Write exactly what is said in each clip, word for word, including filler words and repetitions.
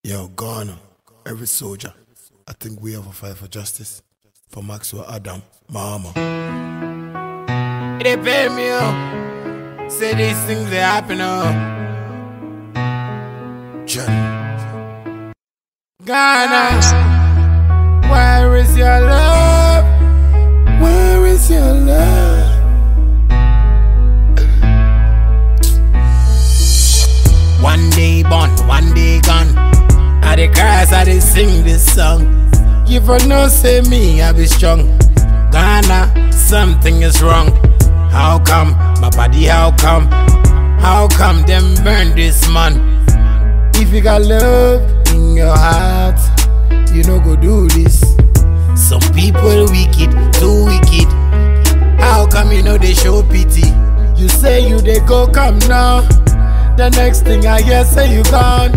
Yo, Ghana, every soldier, I think we have a fight for justice. For Maxwell Adam, Mahama. They pay me up. Say these things they happen up. Johnny. Ghana, where is your love? Where is your love? One day born, one day gone. I dey cry as I dey sing this song. You for no say me, I be strong. Ghana, something is wrong. How come, my body, how come? How come them burn this man? If you got love in your heart, you no go do this. Some people wicked, too wicked. How come you know they show pity? You say you they go come now. The next thing I hear say you gone.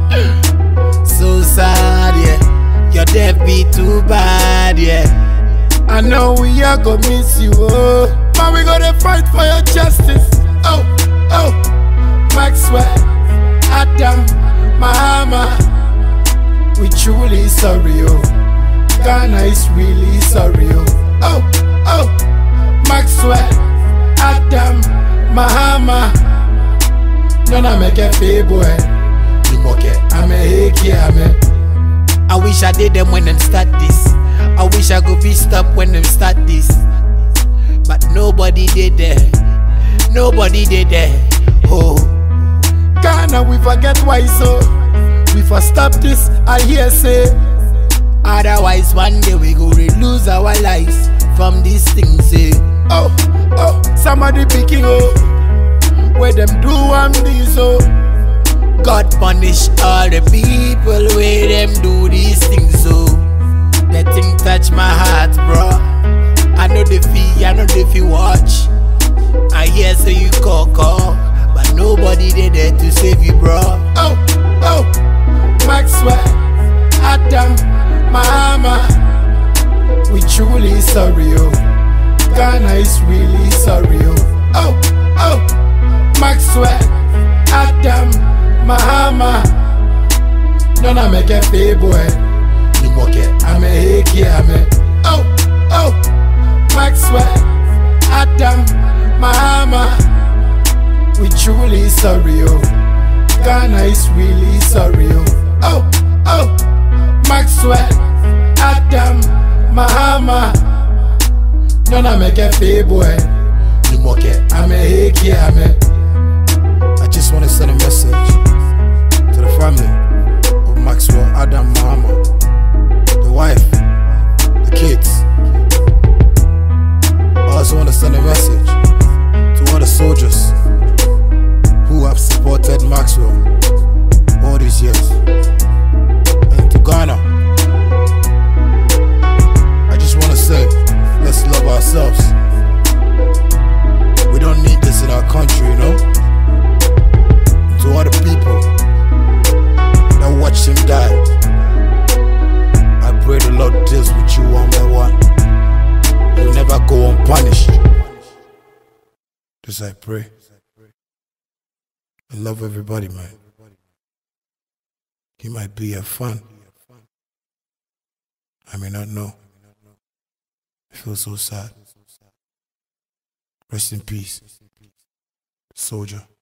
So sad, yeah. Your death be too bad, yeah. I know we are gonna miss you, oh. But we gonna fight for your justice. Oh, oh. Maxwell, Adam, Mahama, we truly sorry, oh. Ghana is really sorry, oh. Oh, oh. Maxwell, Adam, Mahama, nona make a pay boy. I'm a hake, I'm a. I wish I did them when them start this. I wish I could be stopped when them start this. But nobody did that. Nobody did that. Oh, Ghana, we forget why so. We for stop this, I hear say. Otherwise one day we go lose our lives from these things, say. Oh, oh, somebody picking oh. Where them do one this oh. God punish all the people where them do these things, so that thing touch my heart, bro. I know the fee, I know the fee watch. I hear say you call, call, but nobody they there to save you, bro. Oh, oh, Maxwell, Adam, Mahama, we truly sorry, oh. Ghana is really sorry, oh. Oh, oh, Maxwell, Adam, Mahama, nona make a pay boy. I'm a hake, I'm a. Oh, oh, Maxwell, Adam, Mahama, we truly sorry, oh. Ghana is really sorry, oh. Oh, oh, Maxwell, Adam, Mahama, nona make a pay boy. I'm a hake, I'm a. I just want to send a message to the family of Maxwell Adam Mahama, the wife, the kids. I also want to send a message to all the soldiers who have supported Maxwell all these years. And to Ghana, I just want to say, let's love ourselves. We don't need this in our country, you know? To all the people that watch him die, I pray the Lord deals with you one by one. You'll never go unpunished. This I pray. I love everybody, man. He might be a fun. I may not know. I feel so sad. Rest in peace, soldier.